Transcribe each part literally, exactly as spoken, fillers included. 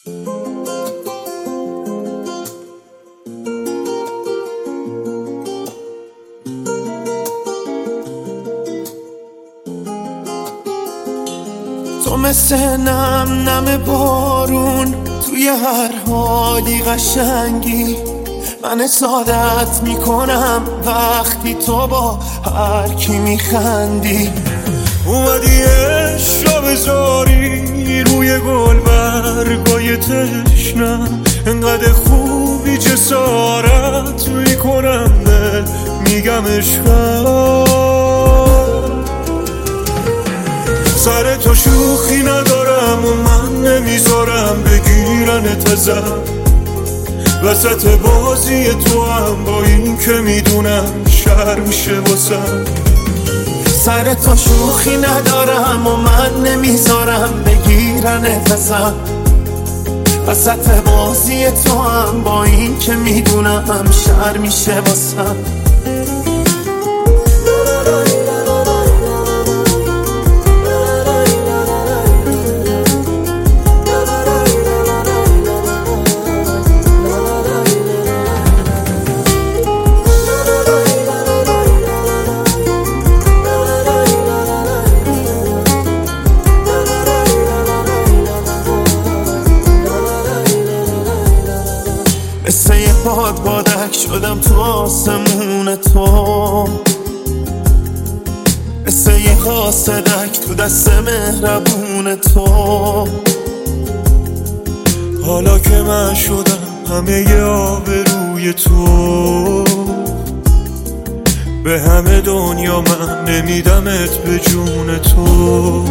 تو مثل نم نم بارون توی هر حالی قشنگی، من سعادت میکنم وقتی تو با هر کی میخندی. اومدی عشق را بذاری روی گل برگای تشنم، انقدر خوبی جسارت میکنم به میگم عشقم. سر تو شوخی ندارم و من نمیذارم بگیرنت ازم، وسط بازی تو هم با این که میدونم شر میشه واسم. سر تو شوخی ندارم و من نمیذارم بگیرنت ازم، وسط بازی تو هم با این که میدونم شر میشه واسم. مثل یه باد بادک شدم تو آسمون تو، مثل یه قاصدک تو دست مهربون تو. حالا که من شدم همه ی آبروی تو، به همه دنیا من نمیدمت به جون تو.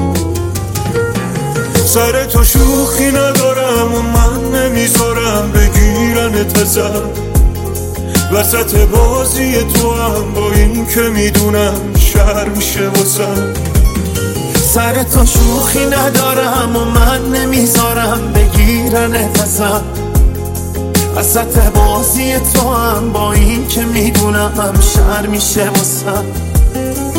سر تو شوخی ندارم و من نمیذارم بگیرنت ازم، وسط بازی تو هم با این که میدونم شر میشه واسم. سر تو شوخی ندارم و من نمیذارم بگیرنت ازم، وسط بازی تو هم با این که میدونم شر میشه واسم.